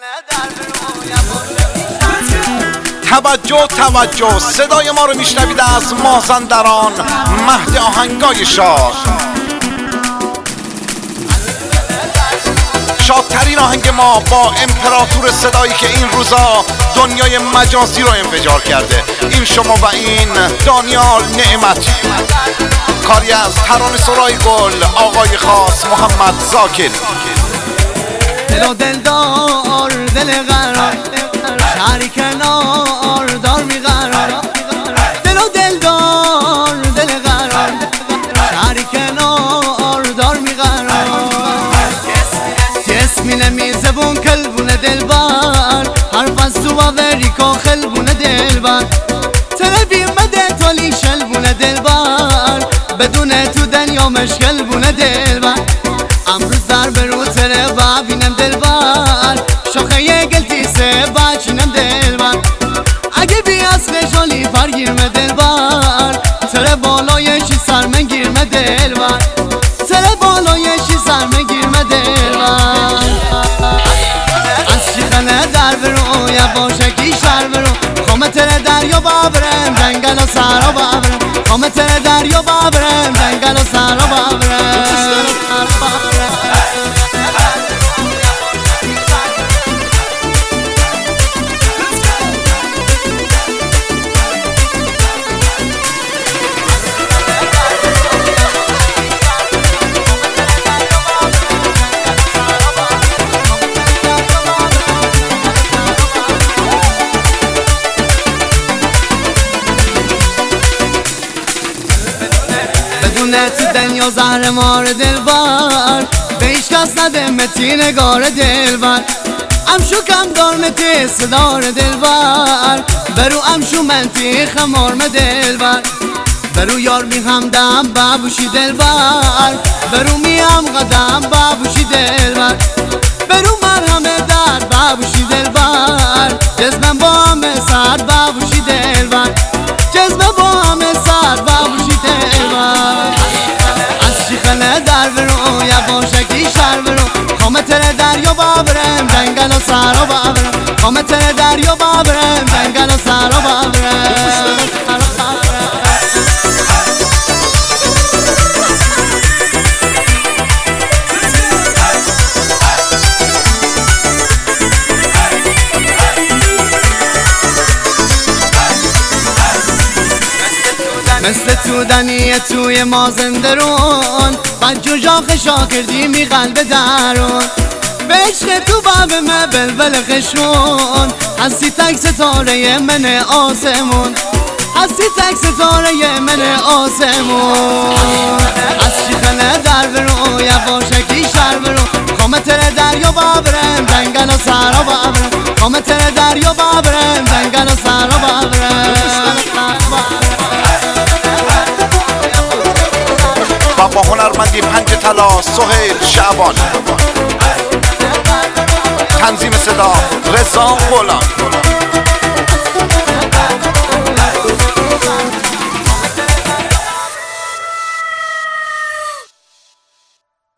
توجه صدای ما رو میشنوید از مازندران، مهد آهنگای شاد. شادترین آهنگ ما با امپراتور صدایی که این روزا دنیای مجازی رو انفجار کرده، این شما و این دانیال نعمتی. کاری از ترانه سرای گل، آقای خاص محمد زاکر. دل و دلدار دل قرار شهری کنار دار میقرار، دل و دلدار دل قرار شهری کنار دار میقرار. جسمینه میزبون کلبونه دلبر، حرف از تو باوریکا خلبونه دلبر. تلوی مده تولی شلبونه دلبر، بدون تو دنیا مشکل بونه دلبر. امروز در برو تره و بینم دلبر، شاخه یه گلتی سه بچینم دلبر. اگه بی اصل شالی فرگیرمه دلبر، تره بالایشی سرمن گیرمه دلبر، تره بالایشی سرمن گیرمه دلبر. از شیخنه در برو یا باشکی شر برو، خامه تره دریا بابرم دنگل و سرا بابرم، خامه تره دریا بابرم دنگل و سرا بابرم. تو دنیا زهر مار دلبر، به هیچ کس نده متی نگار دلبر. امشو کم دار متی صدار دلبر، برو امشو منتی خمار دلبر. برو یار می همدم بابوشی دلبر، برو می هم قدم بابوشی دلبر. برو مرهم در بابوشی دلبر، جزمم با همه سر بابوشی دلبر، جزمم با همه سر بابوشی دلبر. شیخنه در برو یا باشکی شر برو، خامه تره دریا بابرم دنگل و سرا بابرم، خامه تره دریا بابرم دنگل و سرا بابرم. مثل تودنیه توی مازندرون، بجو جاخشا کردی می قلب درون. به عشق تو باب من بلبل خشون، هستی تک ستاره من آسمون، هستی تک ستاره من آسمون. از شیخنه در برو یا باشکی شر برو، خامه تره دریا بابرم دنگل و سرا بابرم، خامه تره دریا بابرم دنگل و سرا بابرم. و با هنرمندی پنج طلا سهیل شعبان، تنظیم صدا رضا غلام.